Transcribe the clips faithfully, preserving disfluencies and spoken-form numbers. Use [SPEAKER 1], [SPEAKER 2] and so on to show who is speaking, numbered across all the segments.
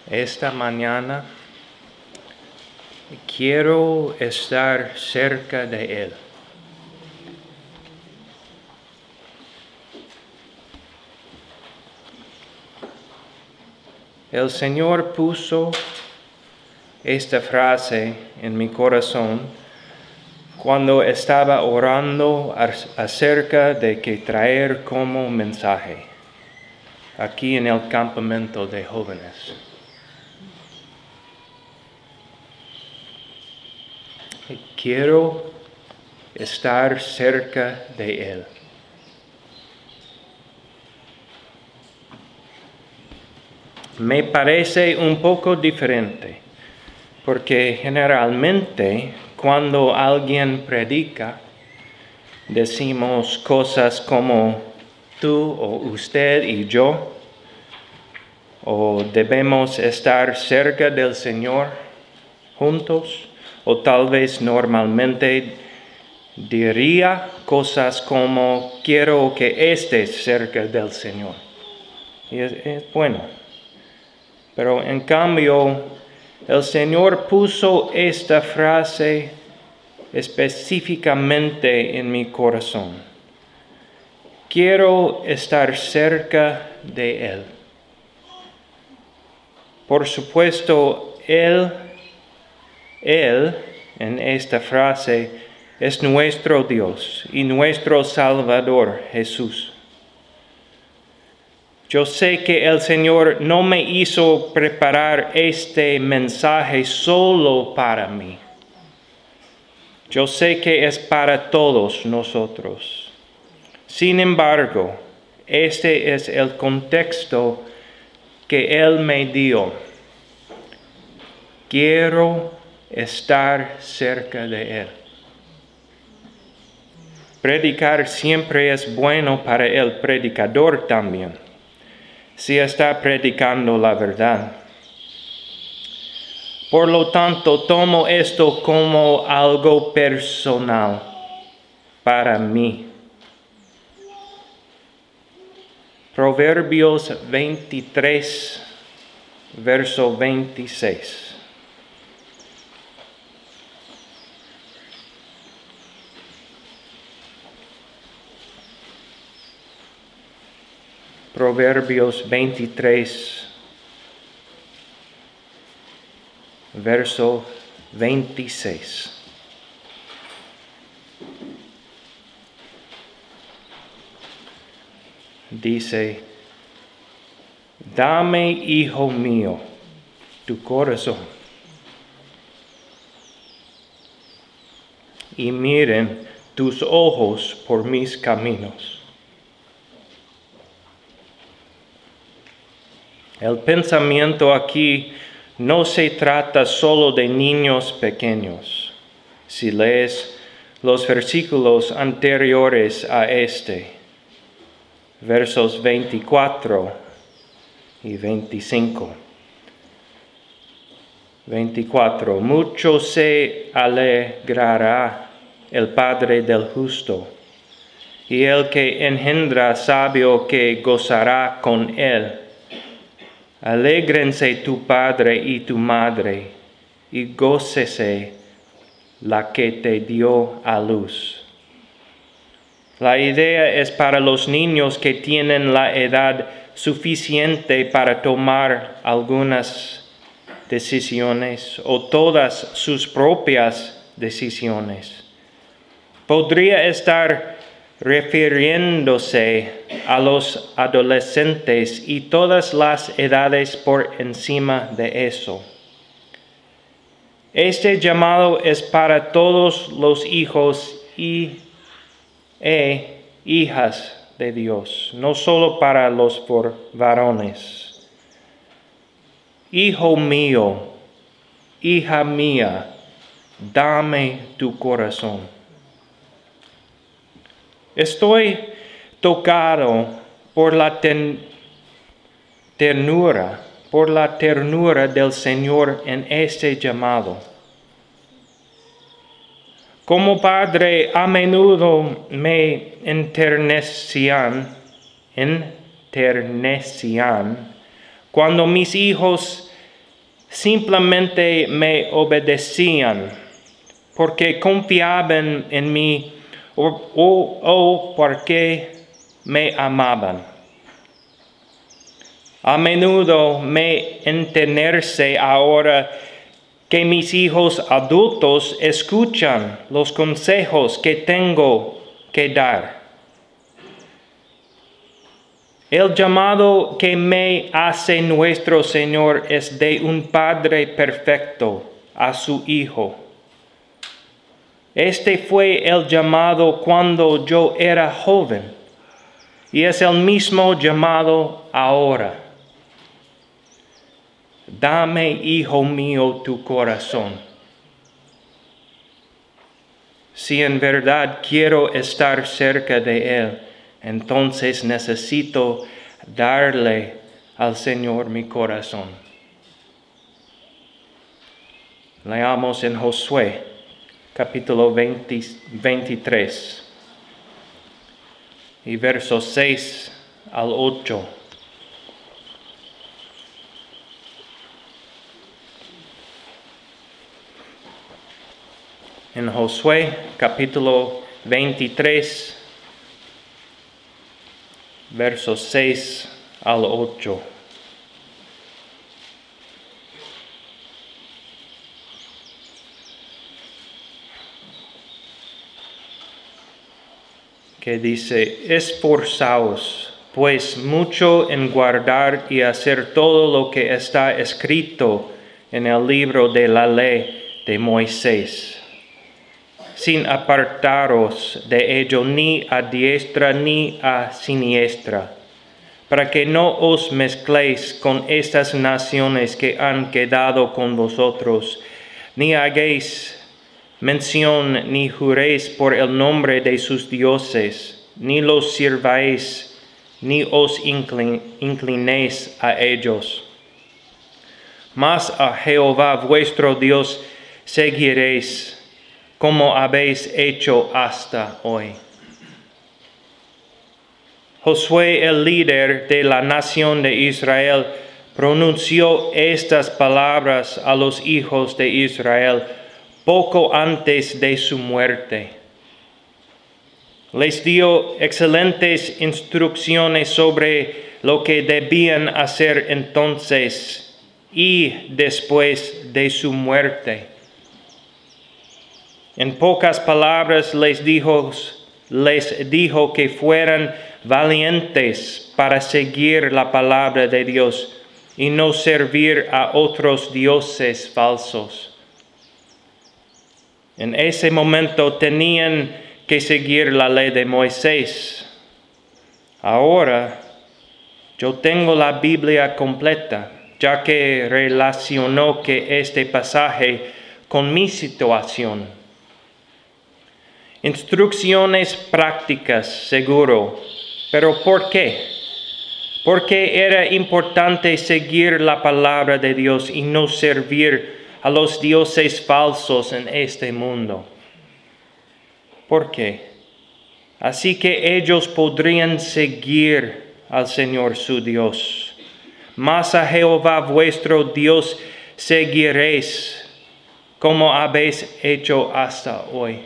[SPEAKER 1] Esta mañana quiero estar cerca de Él. El Señor puso esta frase en mi corazón cuando estaba orando acerca de que traer como mensaje aquí en el campamento de jóvenes. Quiero estar cerca de Él. Me parece un poco diferente, porque generalmente cuando alguien predica, decimos cosas como tú o usted y yo, o debemos estar cerca del Señor juntos, o tal vez normalmente diría cosas como quiero que estés cerca del Señor. Y es, es bueno. Pero en cambio, el Señor puso esta frase específicamente en mi corazón. Quiero estar cerca de Él. Por supuesto, Él, Él, en esta frase, es nuestro Dios y nuestro Salvador, Jesús. Yo sé que el Señor no me hizo preparar este mensaje solo para mí. Yo sé que es para todos nosotros. Sin embargo, este es el contexto que Él me dio. Quiero estar cerca de Él. Predicar siempre es bueno para el predicador también, si está predicando la verdad. Por lo tanto, tomo esto como algo personal para mí. Proverbios veintitrés, verso veintiséis. Proverbios veintitrés, verso veintiséis. Dice, dame, hijo mío, tu corazón, y miren tus ojos por mis caminos. El pensamiento aquí no se trata solo de niños pequeños. Si lees los versículos anteriores a este, versos veinticuatro y veinticinco. veinticuatro. Mucho se alegrará el Padre del justo, y el que engendra sabio que gozará con él. Alégrense tu padre y tu madre, y gócese la que te dio a luz. La idea es para los niños que tienen la edad suficiente para tomar algunas decisiones o todas sus propias decisiones. Podría estar refiriéndose a los adolescentes y todas las edades por encima de eso. Este llamado es para todos los hijos y e hijas de Dios, no solo para los varones. Hijo mío, hija mía, dame tu corazón. Estoy tocado por la ten- ternura, por la ternura del Señor en este llamado. Como padre, a menudo me enternecían, enternecían cuando mis hijos simplemente me obedecían porque confiaban en mí o, o, o porque me amaban. A menudo me enternece ahora que mis hijos adultos escuchan los consejos que tengo que dar. El llamado que me hace nuestro Señor es de un Padre perfecto a su Hijo. Este fue el llamado cuando yo era joven y es el mismo llamado ahora. Dame, hijo mío, tu corazón. Si en verdad quiero estar cerca de Él, entonces necesito darle al Señor mi corazón. Leamos en Josué, capítulo veinte, veintitrés, y versos seis al ocho. En Josué, capítulo veintitrés, versos seis al ocho. Que dice: esforzaos, pues, mucho en guardar y hacer todo lo que está escrito en el libro de la ley de Moisés, sin apartaros de ello ni a diestra ni a siniestra, para que no os mezcléis con estas naciones que han quedado con vosotros, ni hagáis mención ni juréis por el nombre de sus dioses, ni los sirváis, ni os inclinéis a ellos. Mas a Jehová vuestro Dios seguiréis, como habéis hecho hasta hoy. Josué, el líder de la nación de Israel, pronunció estas palabras a los hijos de Israel poco antes de su muerte. Les dio excelentes instrucciones sobre lo que debían hacer entonces y después de su muerte. En pocas palabras les dijo, les dijo que fueran valientes para seguir la palabra de Dios y no servir a otros dioses falsos. En ese momento tenían que seguir la ley de Moisés. Ahora yo tengo la Biblia completa, ya que relacionó que este pasaje con mi situación. Instrucciones prácticas, seguro. ¿Pero por qué? Porque era importante seguir la palabra de Dios y no servir a los dioses falsos en este mundo. ¿Por qué? Así que ellos podrían seguir al Señor su Dios. Mas a Jehová vuestro Dios seguiréis, como habéis hecho hasta hoy.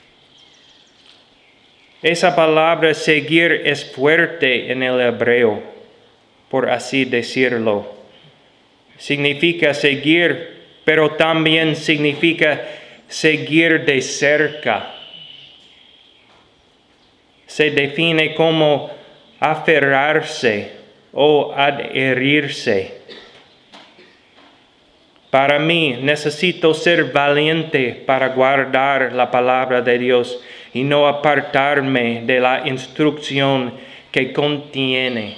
[SPEAKER 1] Esa palabra seguir es fuerte en el hebreo, por así decirlo. Significa seguir, pero también significa seguir de cerca. Se define como aferrarse o adherirse. Para mí, necesito ser valiente para guardar la palabra de Dios y no apartarme de la instrucción que contiene.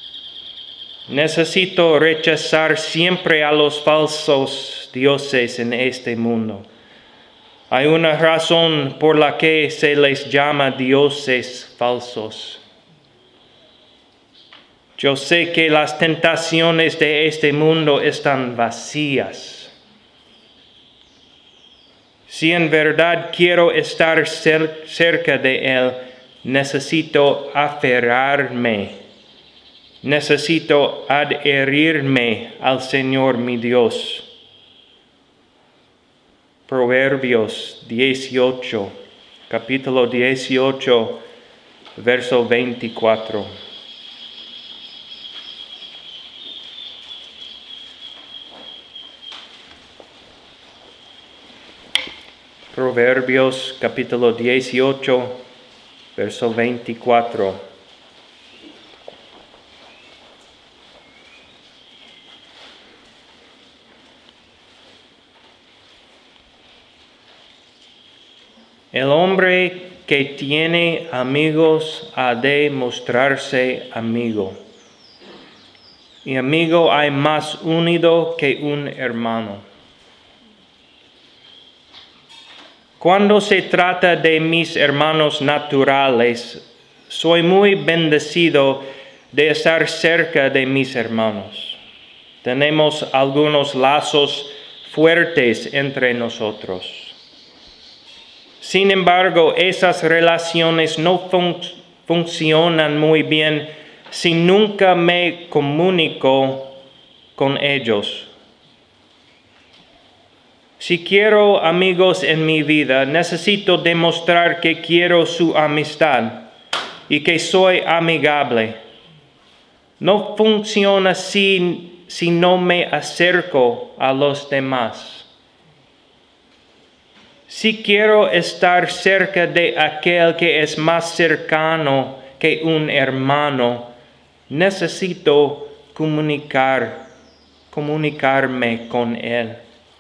[SPEAKER 1] Necesito rechazar siempre a los falsos dioses en este mundo. Hay una razón por la que se les llama dioses falsos. Yo sé que las tentaciones de este mundo están vacías. Si en verdad quiero estar cer- cerca de Él, necesito aferrarme. Necesito adherirme al Señor mi Dios. Proverbios dieciocho, capítulo dieciocho, verso veinticuatro. Proverbios capítulo dieciocho, verso veinticuatro. El hombre que tiene amigos ha de mostrarse amigo, y amigo hay más unido que un hermano. Cuando se trata de mis hermanos naturales, soy muy bendecido de estar cerca de mis hermanos. Tenemos algunos lazos fuertes entre nosotros. Sin embargo, esas relaciones no fun- funcionan muy bien si nunca me comunico con ellos. Si quiero amigos en mi vida, necesito demostrar que quiero su amistad y que soy amigable. No funciona si, si no me acerco a los demás. Si quiero estar cerca de aquel que es más cercano que un hermano, necesito comunicar, comunicarme con él.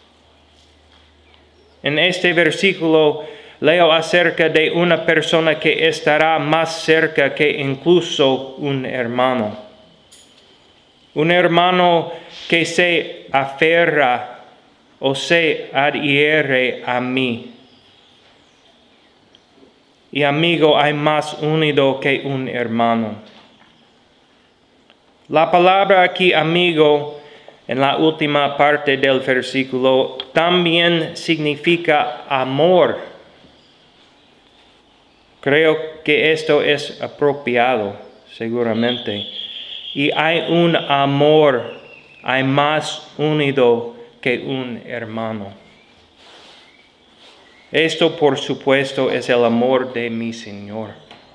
[SPEAKER 1] En este versículo leo acerca de una persona que estará más cerca que incluso un hermano. Un hermano que se aferra o se adhiere a mí. Y amigo hay más unido que un hermano. La palabra aquí amigo, en la última parte del versículo, también significa amor. Creo que esto es apropiado, seguramente. Y hay un amor, hay más unido que un hermano. Esto, por supuesto, es el amor de mi Señor.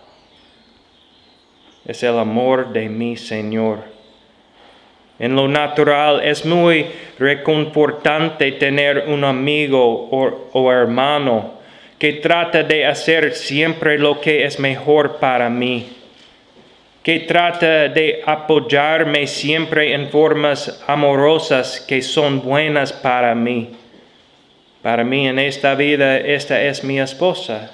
[SPEAKER 1] Es el amor de mi Señor. En lo natural es muy reconfortante tener un amigo o, o hermano que trata de hacer siempre lo que es mejor para mí, que trata de apoyarme siempre en formas amorosas que son buenas para mí. Para mí en esta vida, esta es mi esposa.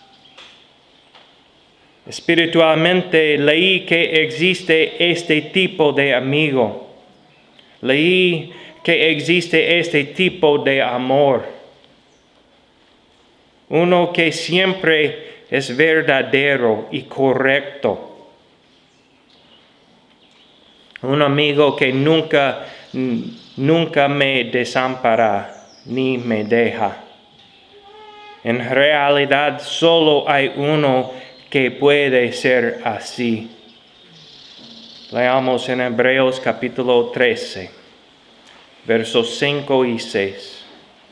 [SPEAKER 1] Espiritualmente leí que existe este tipo de amigo. Leí que existe este tipo de amor. Uno que siempre es verdadero y correcto. Un amigo que nunca, nunca me desampara ni me deja. En realidad solo hay uno que puede ser así. Leamos en Hebreos capítulo trece, versos cinco y seis.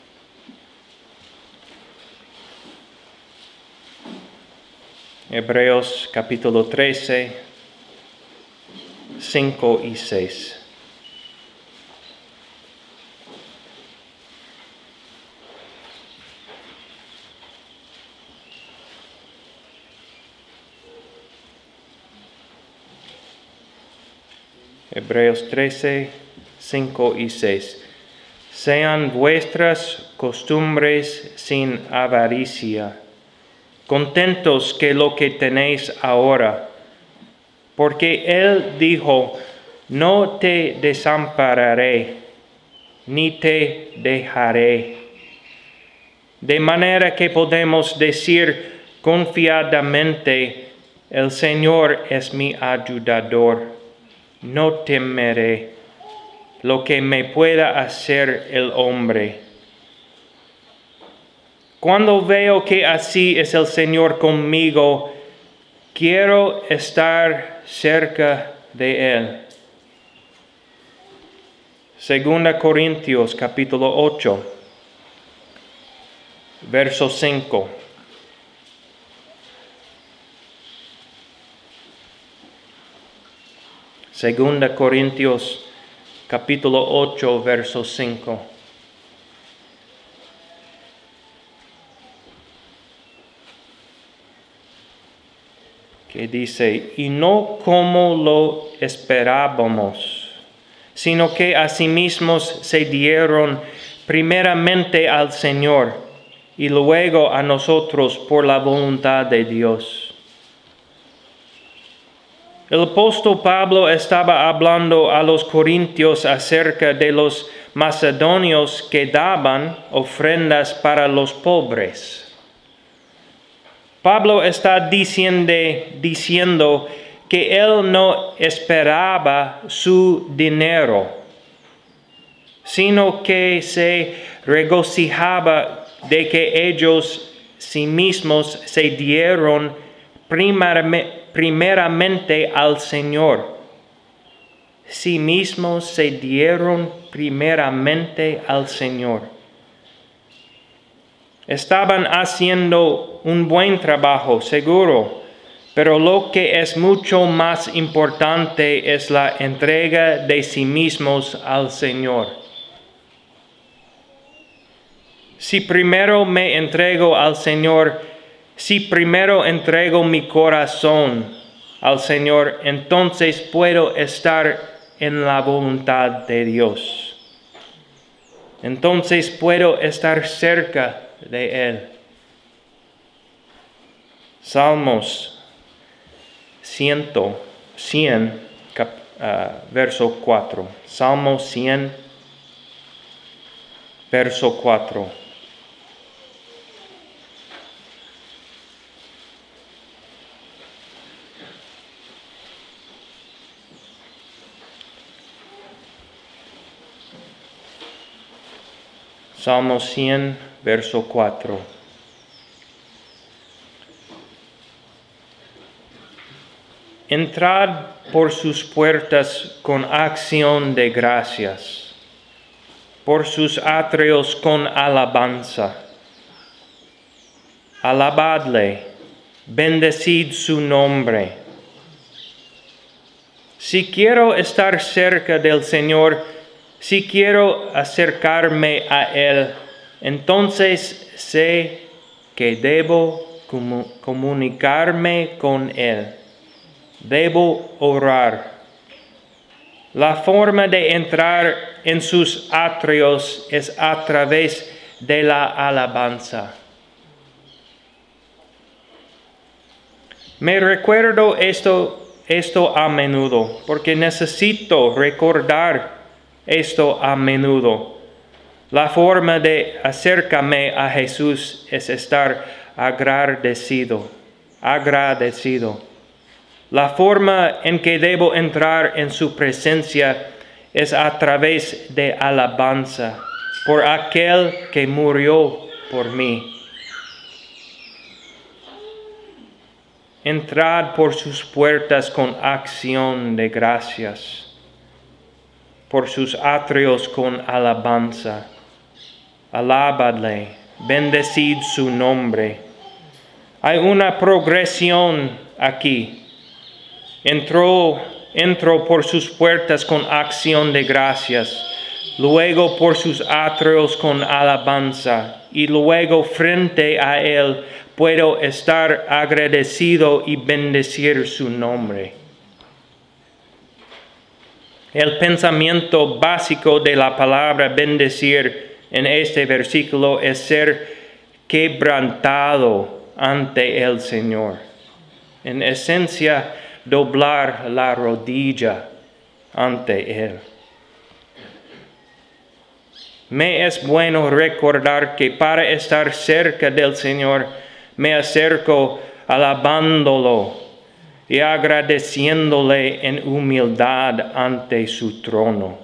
[SPEAKER 1] Hebreos capítulo trece, cinco y seis. Hebreos trece, cinco y seis. Sean vuestras costumbres sin avaricia, contentos que lo que tenéis ahora, porque Él dijo, no te desampararé, ni te dejaré. De manera que podemos decir confiadamente, el Señor es mi ayudador. No temeré lo que me pueda hacer el hombre. Cuando veo que así es el Señor conmigo, quiero estar cerca de Él. Segunda Corintios capítulo ocho, verso cinco. Segunda Corintios, capítulo ocho, verso cinco. Que dice, y no como lo esperábamos, sino que asimismo se dieron primeramente al Señor y luego a nosotros por la voluntad de Dios. El apóstol Pablo estaba hablando a los corintios acerca de los macedonios que daban ofrendas para los pobres. Pablo está diciendo, diciendo que él no esperaba su dinero, sino que se regocijaba de que ellos sí mismos se dieron primeramente al Señor. Sí mismos se dieron primeramente al Señor. Estaban haciendo un buen trabajo, seguro, pero lo que es mucho más importante es la entrega de sí mismos al Señor. Si primero me entrego al Señor, si primero entrego mi corazón al Señor, entonces puedo estar en la voluntad de Dios. Entonces puedo estar cerca de Él. Salmos cien, cien cap, uh, verso cuatro. Salmo cien, verso cuatro. Salmo cien, verso cuatro. Entrad por sus puertas con acción de gracias, por sus atrios con alabanza. Alabadle, bendecid su nombre. Si quiero estar cerca del Señor, si quiero acercarme a Él, entonces sé que debo comunicarme con Él. Debo orar. La forma de entrar en sus atrios es a través de la alabanza. Me recuerdo esto, esto a menudo, porque necesito recordar esto a menudo. La forma de acercarme a Jesús es estar agradecido, agradecido. La forma en que debo entrar en su presencia es a través de alabanza por aquel que murió por mí. Entrad por sus puertas con acción de gracias, por sus atrios con alabanza. Alabadle, bendecid su nombre. Hay una progresión aquí. Entró, entró por sus puertas con acción de gracias, luego por sus atrios con alabanza, y luego frente a Él puedo estar agradecido y bendecir su nombre. El pensamiento básico de la palabra bendecir en este versículo es ser quebrantado ante el Señor. En esencia, doblar la rodilla ante Él. Me es bueno recordar que para estar cerca del Señor me acerco alabándolo y agradeciéndole en humildad ante su trono.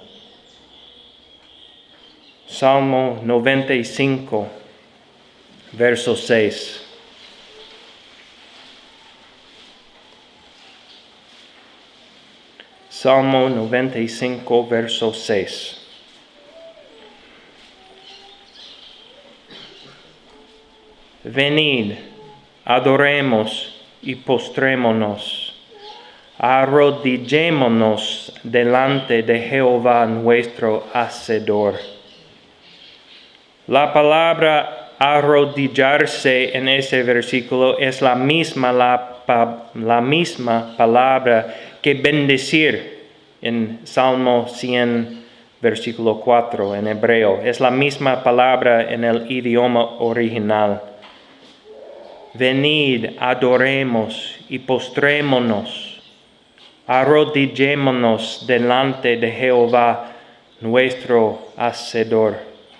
[SPEAKER 1] Salmo noventa y cinco, verso seis. Salmo noventa y cinco, verso seis. venid, adoremos y postrémonos, arrodillémonos delante de Jehová nuestro Hacedor. La palabra arrodillarse en ese versículo es la misma, la, pa, la misma palabra que bendecir en Salmo cien, versículo cuatro en hebreo. Es la misma palabra en el idioma original. Venid, adoremos y postrémonos, arrodillémonos delante de Jehová nuestro Hacedor.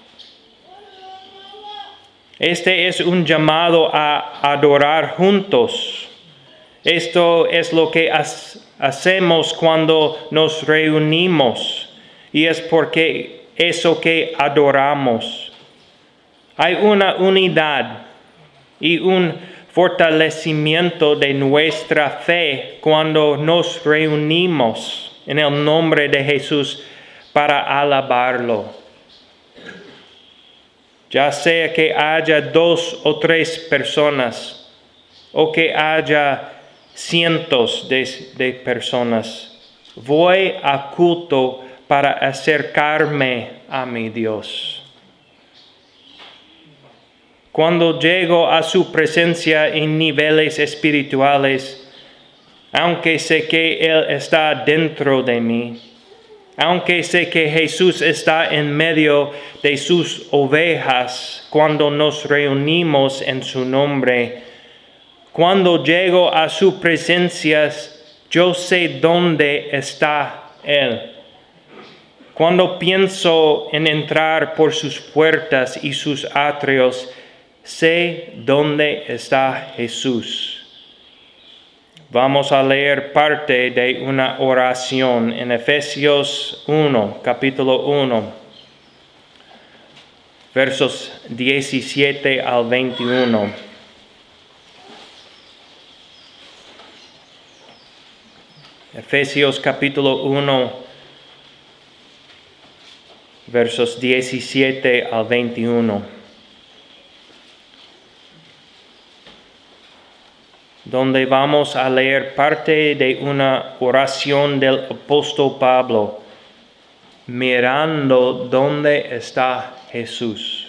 [SPEAKER 1] Este es un llamado a adorar juntos. Esto es lo que hacemos cuando nos reunimos y es porque eso que adoramos. Hay una unidad y un fortalecimiento de nuestra fe cuando nos reunimos en el nombre de Jesús para alabarlo. Ya sea que haya dos o tres personas o que haya cientos de, de personas, voy a culto para acercarme a mi Dios. Cuando llego a su presencia en niveles espirituales, aunque sé que Él está dentro de mí, aunque sé que Jesús está en medio de sus ovejas cuando nos reunimos en su nombre, cuando llego a su presencia, yo sé dónde está Él. Cuando pienso en entrar por sus puertas y sus atrios, sé dónde está Jesús. Vamos a leer parte de una oración en Efesios uno, capítulo uno, versos diecisiete al veintiuno. Efesios capítulo uno, versos diecisiete al veintiuno. Donde vamos a leer parte de una oración del apóstol Pablo, mirando dónde está Jesús.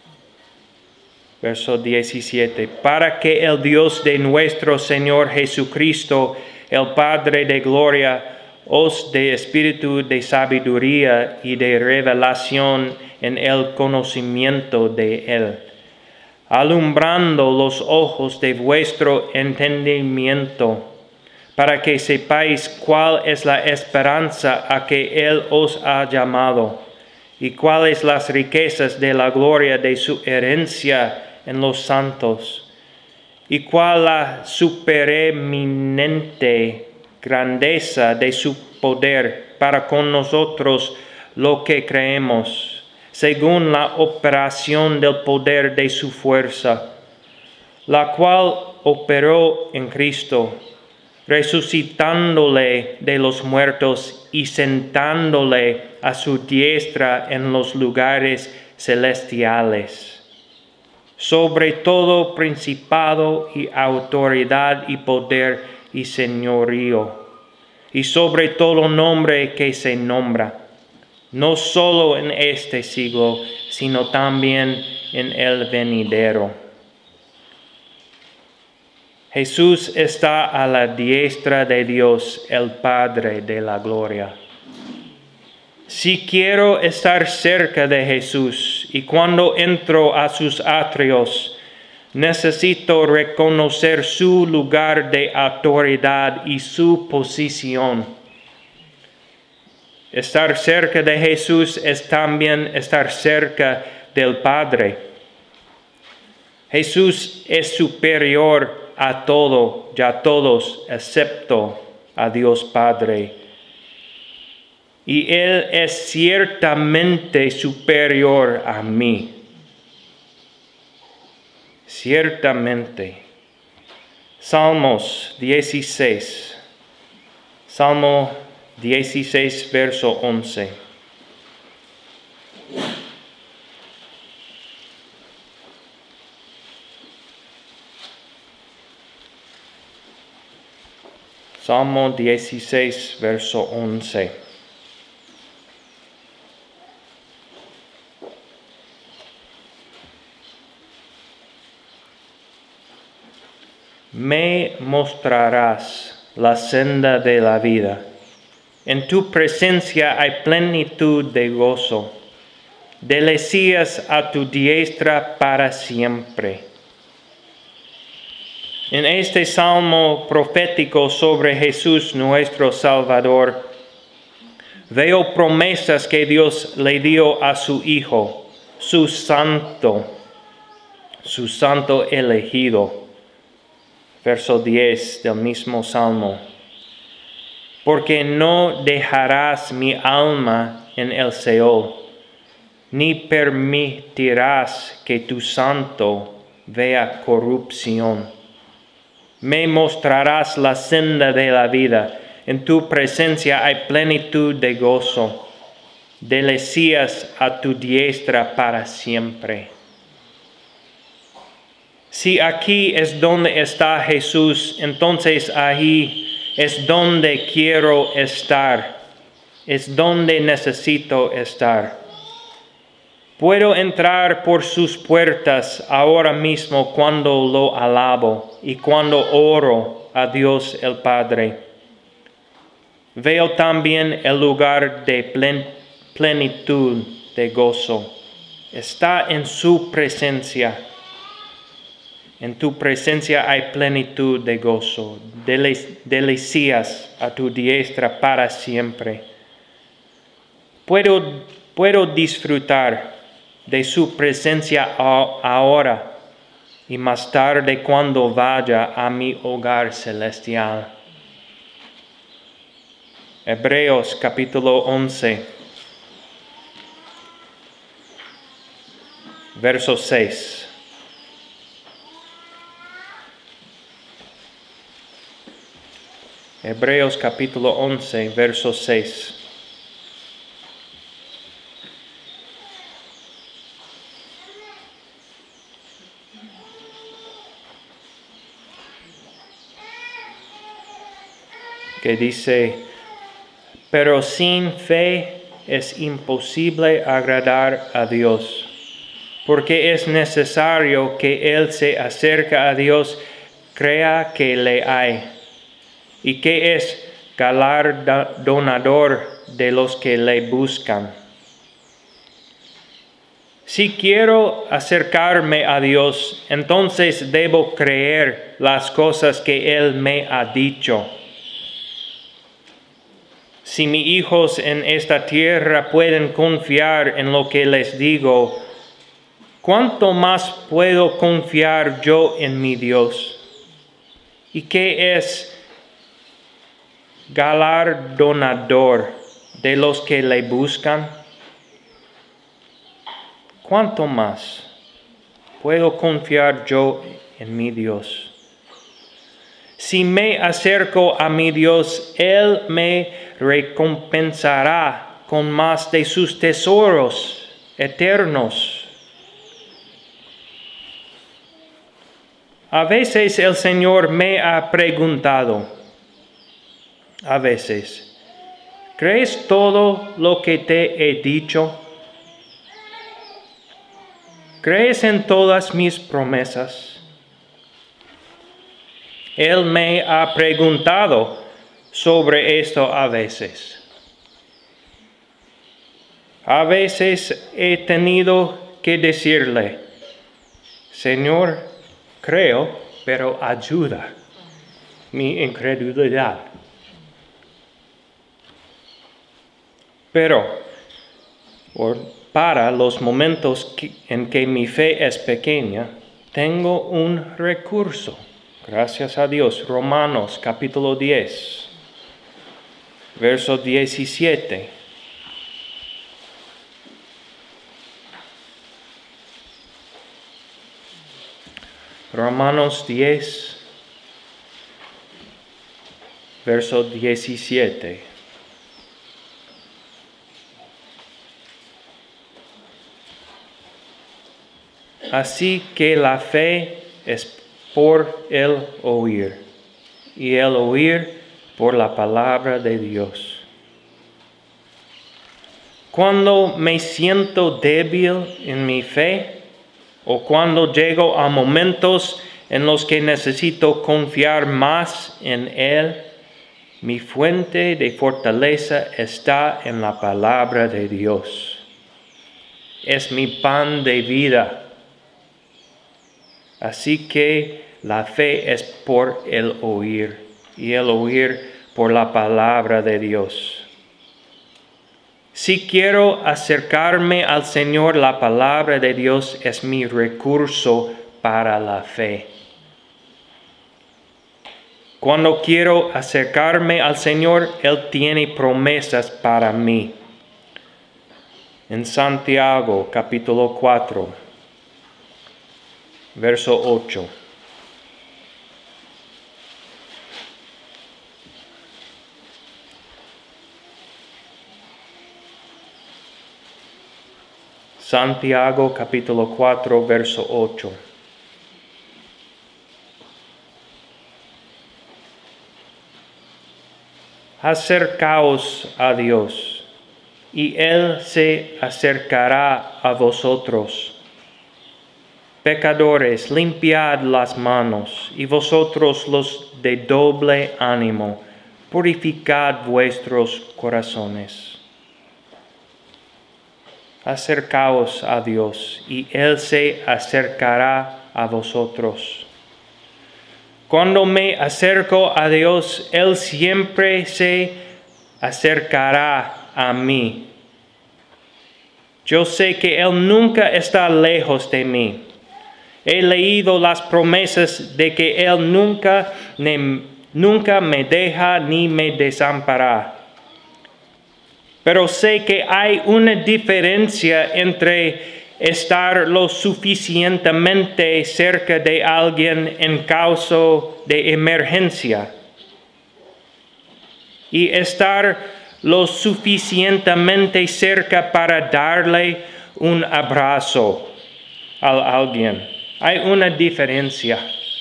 [SPEAKER 1] Verso diecisiete. Para que el Dios de nuestro Señor Jesucristo, el Padre de gloria, os dé espíritu de sabiduría y de revelación en el conocimiento de Él, alumbrando los ojos de vuestro entendimiento, para que sepáis cuál es la esperanza a que Él os ha llamado, y cuáles las riquezas de la gloria de su herencia en los santos, y cuál la supereminente grandeza de su poder para con nosotros lo que creemos, según la operación del poder de su fuerza, la cual operó en Cristo, resucitándole de los muertos y sentándole a su diestra en los lugares celestiales, sobre todo principado y autoridad y poder y señorío, y sobre todo nombre que se nombra, no solo en este siglo, sino también en el venidero. Jesús está a la diestra de Dios, el Padre de la gloria. Si quiero estar cerca de Jesús y cuando entro a sus atrios, necesito reconocer su lugar de autoridad y su posición. Estar cerca de Jesús es también estar cerca del Padre. Jesús es superior a todo y a todos, excepto a Dios Padre. Y Él es ciertamente superior a mí. Ciertamente. Salmos dieciséis. Salmo dieciséis, verso once. Salmo dieciséis, verso once. Me mostrarás la senda de la vida. En tu presencia hay plenitud de gozo. Delicias a tu diestra para siempre. En este salmo profético sobre Jesús nuestro Salvador, veo promesas que Dios le dio a su Hijo, su santo, su santo elegido. Verso diez del mismo salmo. Porque no dejarás mi alma en el Seol, ni permitirás que tu santo vea corrupción. Me mostrarás la senda de la vida. En tu presencia hay plenitud de gozo. Delicias a tu diestra para siempre. Si aquí es donde está Jesús, entonces ahí es donde quiero estar. Es donde necesito estar. Puedo entrar por sus puertas ahora mismo cuando lo alabo y cuando oro a Dios el Padre. Veo también el lugar de plen- plenitud de gozo. Está en su presencia. En tu presencia hay plenitud de gozo. Delic- delicias a tu diestra para siempre. Puedo, puedo disfrutar de su presencia ahora y más tarde cuando vaya a mi hogar celestial. Hebreos capítulo once, verso seis. Hebreos capítulo once, verso seis. Que dice, pero sin fe es imposible agradar a Dios, porque es necesario que el se acerca a Dios, crea que le hay, y que es galardonador de los que le buscan. Si quiero acercarme a Dios, entonces debo creer las cosas que Él me ha dicho. Si mis hijos en esta tierra pueden confiar en lo que les digo, ¿cuánto más puedo confiar yo en mi Dios? ¿Y qué es galardonador de los que le buscan? ¿Cuánto más puedo confiar yo en mi Dios? Si me acerco a mi Dios, Él me recompensará con más de sus tesoros eternos. A veces el Señor me ha preguntado, a veces, ¿crees todo lo que te he dicho? ¿Crees en todas mis promesas? Él me ha preguntado sobre esto a veces. A veces he tenido que decirle, Señor, creo, pero ayuda mi incredulidad. Pero para los momentos en que mi fe es pequeña, tengo un recurso. Gracias a Dios. Romanos capítulo diez, verso diecisiete. Romanos diez, verso diecisiete. Así que la fe es por el oír, y el oír por la palabra de Dios. Cuando me siento débil en mi fe o cuando llego a momentos en los que necesito confiar más en Él, mi fuente de fortaleza está en la palabra de Dios. Es mi pan de vida. Así que la fe es por el oír y el oír por la palabra de Dios. Si quiero acercarme al Señor, la palabra de Dios es mi recurso para la fe. Cuando quiero acercarme al Señor, Él tiene promesas para mí. En Santiago, capítulo cuatro, verso ocho. Santiago, capítulo cuatro, verso ocho. Acercaos a Dios, y Él se acercará a vosotros. Pecadores, limpiad las manos, y vosotros los de doble ánimo, purificad vuestros corazones. Acercaos a Dios, y Él se acercará a vosotros. Cuando me acerco a Dios, Él siempre se acercará a mí. Yo sé que Él nunca está lejos de mí. He leído las promesas de que Él nunca, ne, nunca me deja ni me desampara. Pero sé que hay una diferencia entre estar lo suficientemente cerca de alguien en caso de emergencia y estar lo suficientemente cerca para darle un abrazo a alguien. Hay una diferencia.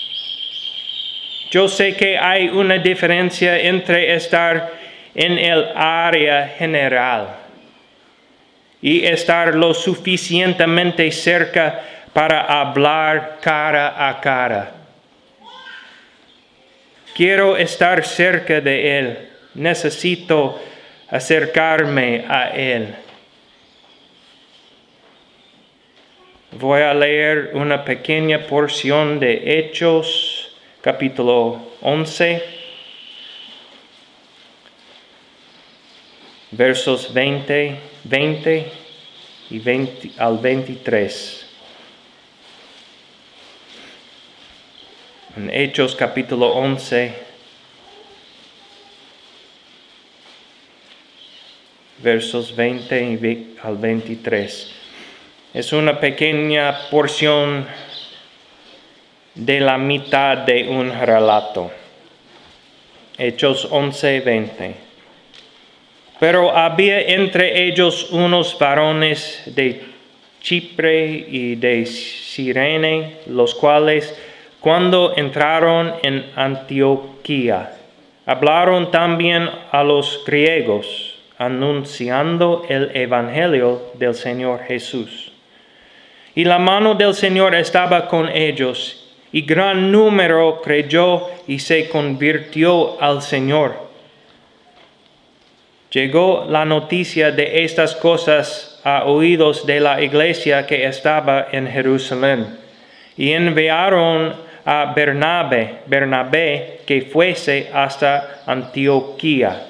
[SPEAKER 1] Yo sé que hay una diferencia entre estar en el área general y estar lo suficientemente cerca para hablar cara a cara. Quiero estar cerca de Él. Necesito acercarme a Él. Voy a leer una pequeña porción de Hechos, capítulo once, versos veinte, veinte y veinte al veintitrés. En Hechos capítulo once, versos veinte al veintitrés. Es una pequeña porción de la mitad de un relato. Hechos once, veinte. Pero había entre ellos unos varones de Chipre y de Cirene, los cuales, cuando entraron en Antioquía, hablaron también a los griegos, anunciando el evangelio del Señor Jesús. Y la mano del Señor estaba con ellos, y gran número creyó y se convirtió al Señor. Llegó la noticia de estas cosas a oídos de la iglesia que estaba en Jerusalén, y enviaron a Bernabé, Bernabé que fuese hasta Antioquía.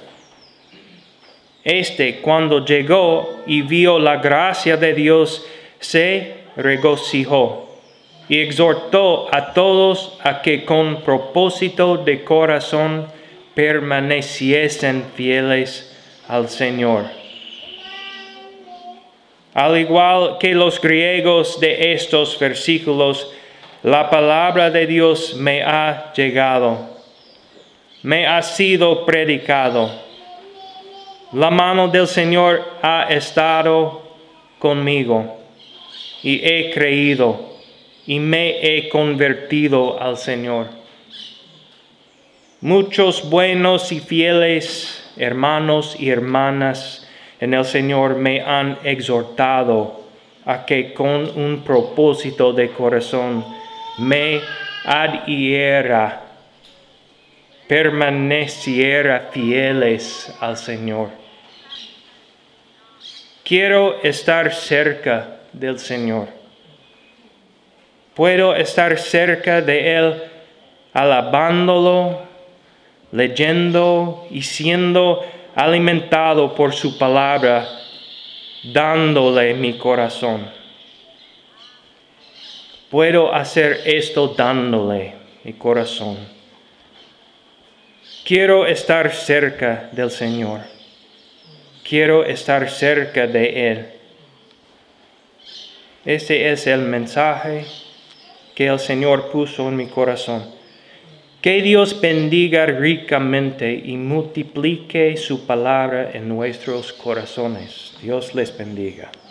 [SPEAKER 1] Este, cuando llegó y vio la gracia de Dios, se regocijó y exhortó a todos a que con propósito de corazón permaneciesen fieles al Señor. Al igual que los griegos de estos versículos, la palabra de Dios me ha llegado, me ha sido predicado. La mano del Señor ha estado conmigo y he creído y me he convertido al Señor. Muchos buenos y fieles hermanos y hermanas en el Señor me han exhortado a que con un propósito de corazón me adhiera, permaneciera fieles al Señor. Quiero estar cerca del Señor. Puedo estar cerca de Él alabándolo, leyendo y siendo alimentado por su palabra, dándole mi corazón. Puedo hacer esto dándole mi corazón. Quiero estar cerca del Señor. Quiero estar cerca de Él. Este es el mensaje que el Señor puso en mi corazón. Que Dios bendiga ricamente y multiplique su palabra en nuestros corazones. Dios les bendiga.